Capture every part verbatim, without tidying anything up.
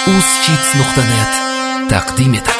uz-hits nuqta net taqdim etadi.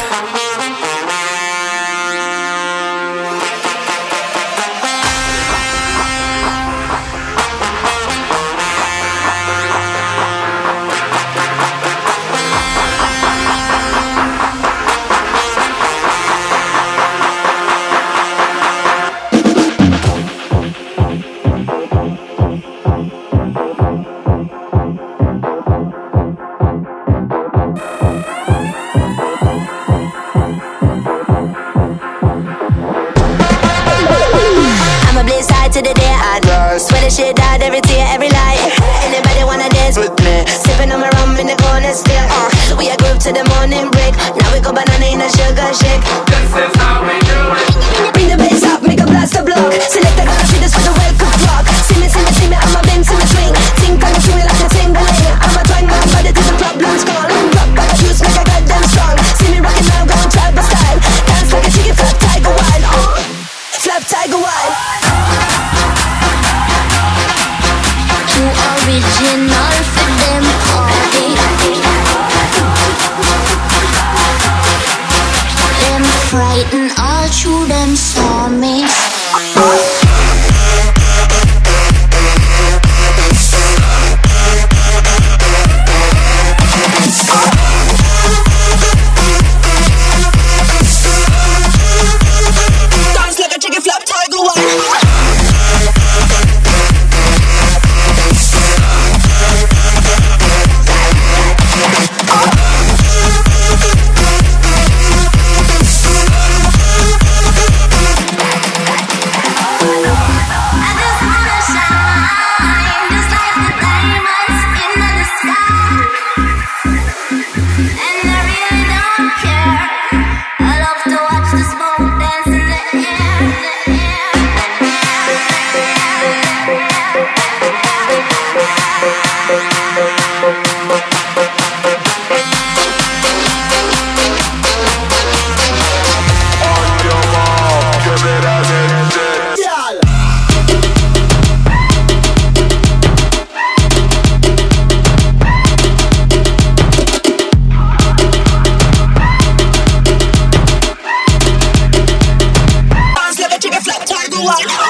Swear the shit out every tear, every lie. Anybody wanna dance with me? Sipping on my rum in the corner still. Uh, we a group to the morning break. Now we go banana in a sugar shake. This is how we do it. Bring the bass up, make a blast the block. Select the girl, she just for the welcome rock. See me, see me, see me, I'm a bend, see me swing. Think I'm swing like a tingling. I'm a twang, my body till the problems gone. Rock by the juice, make a goddamn strong. See me rocking now, going tribal style. Dance like a chicken, flap tiger wild. Uh, flap tiger wild. Original for them party. Them frighten all through them saw me. Dance like a chicken flap tiger wild. Like